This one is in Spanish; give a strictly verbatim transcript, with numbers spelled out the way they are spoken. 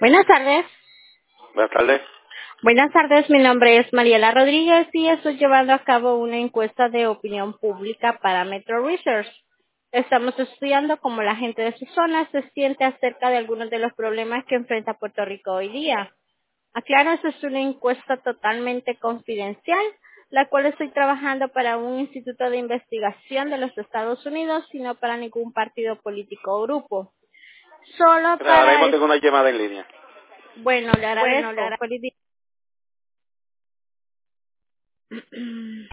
Buenas tardes. Buenas tardes. Buenas tardes, mi nombre es Mariela Rodríguez y estoy llevando a cabo una encuesta de opinión pública para Metro Research. Estamos estudiando cómo la gente de su zona se siente acerca de algunos de los problemas que enfrenta Puerto Rico hoy día. Aclaro, esta es una encuesta totalmente confidencial, la cual estoy trabajando para un instituto de investigación de los Estados Unidos y no para ningún partido político o grupo. Solo Mira, ahora para... mismo es- tengo una llamada en línea. Bueno, le Bueno, le agradezco. agradezco. Feliz día.